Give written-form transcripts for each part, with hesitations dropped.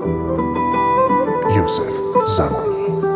یوسف زمانی.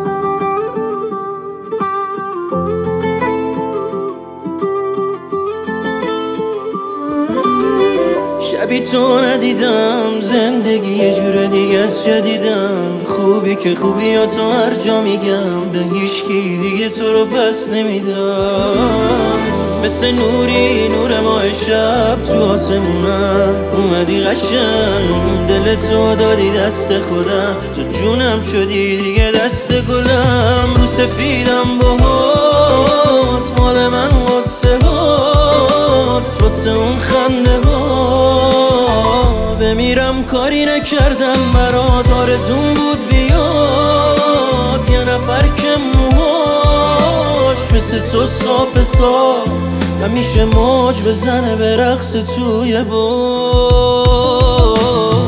شبی تو ندیدم، زندگی یه جور دیگه از جدیدم. خوبی که خوبی ها تو هر جا میگم، به هیچکی دیگه تو رو پس نمیدم. مثل نوری نور ماه شب تو آسمونم، اومدی قشنگ دل تو دادی دست خودم. تو جونم شدی دیگه دست گلم. رو سفیدم باهات، مال من واسه هات، واسه اون خنده ها بمیرم کاری نکردم برات. آرزون بود بیاد یه نفر که موهاش مثل تو صاف صاف همیشه موج بزنه به رقص توی باد.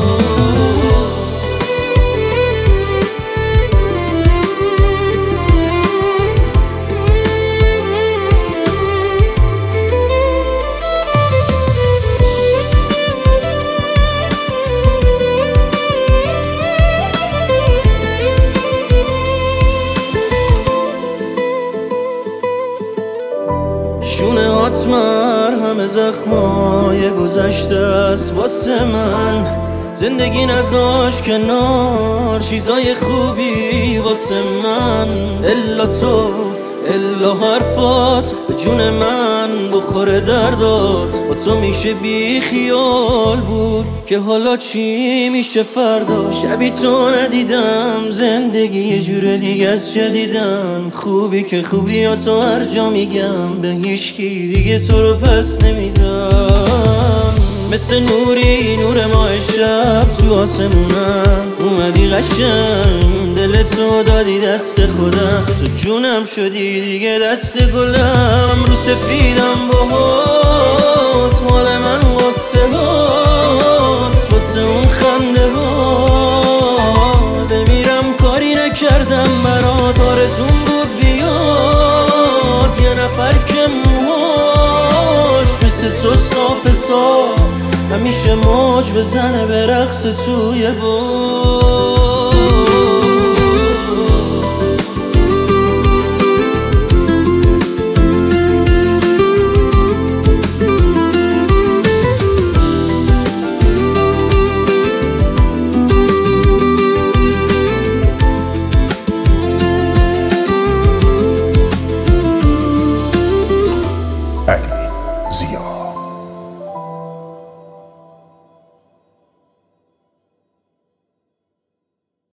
شونه هات مرهم زخمای گذشته است واسه من. زندگی نذاش کنار چیزای خوبی واسه من. الا تو الا حرفات به جون من بخوره دردات. با تو میشه بی خیال بود که حالا چی میشه فردا. شبی تو ندیدم، زندگی یه جور دیگه از جدیدم. خوبی که خوبی ها تو هر جا میگم، به هیچکی دیگه تو رو پس نمیدم. مثل نوری نور ماه شب تو آسمونم، اومدی قشنگ دل تو دادی دست خودم. تو جونم شدی دیگه دست گلم. رو سفیدم باهات، مال من واسه هات، واسه اون خنده ها بمیرم کاری نکردم برات. آرزون بود بیاد یه نفر که موهاش مثل تو صاف صاف همیشه موج بزنه به رقص توی باد.